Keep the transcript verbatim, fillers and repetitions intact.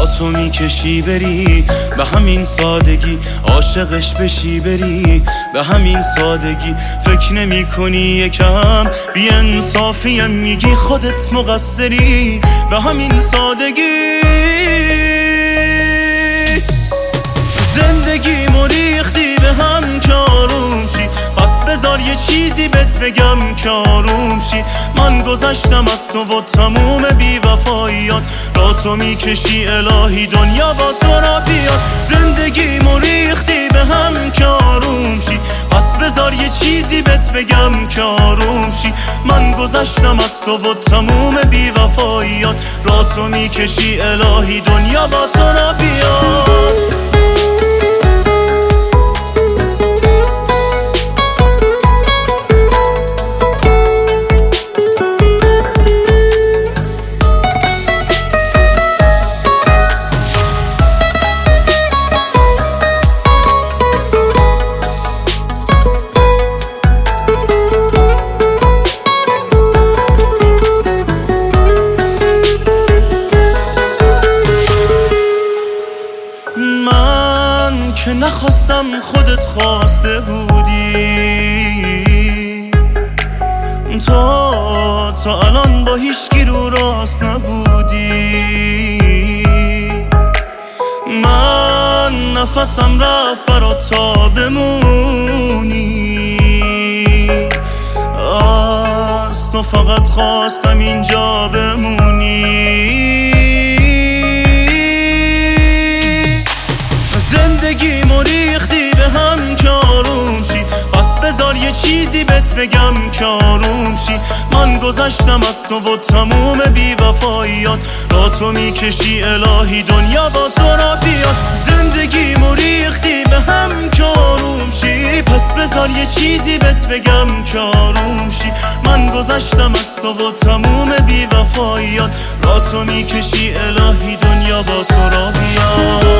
را تو میکشی بری به همین سادگی، عاشقش بشی بری به همین سادگی. فکر نمی کنی یکم بی انصافیم، میگی خودت مقصری به همین سادگی. زندگی مریختی به هم که آروم شی، پس بذار یه چیزی بهت بگم که آروم شی. من گذشتم از تو و تموم بی‌وفاییات، را تو میکشی الهی دنیا با تو را بیاد. زندگی مریختی به هم که آروم شی، پس بذار یه چیزی بهت بگم که آروم شی. من گذشتم از تو و تموم بی‌وفاییات، را تو میکشی الهی دنیا با تو را بیاد. من که نخواستم خودت خواسته بودی، تا تا الان با هیچکی رو راست نبودی. من نفسم رفت برات تا بمونی، از تو فقط خواستم اینجا بمونی. زندگی مریختی به هم که آروم شی، پس بذار یه چیزی بهت بگم که آروم شی. من گذشتم از تو و تموم بی‌وفاییات، را تو میکشی الهی دنیا با تو را بیاد. زندگی مریختی به هم که آروم شی، پس بذار یه چیزی بهت بگم که آروم شی. من گذشتم از تو و تموم بی‌وفاییات، را تو میکشی الهی دنیا با تو را بیاد.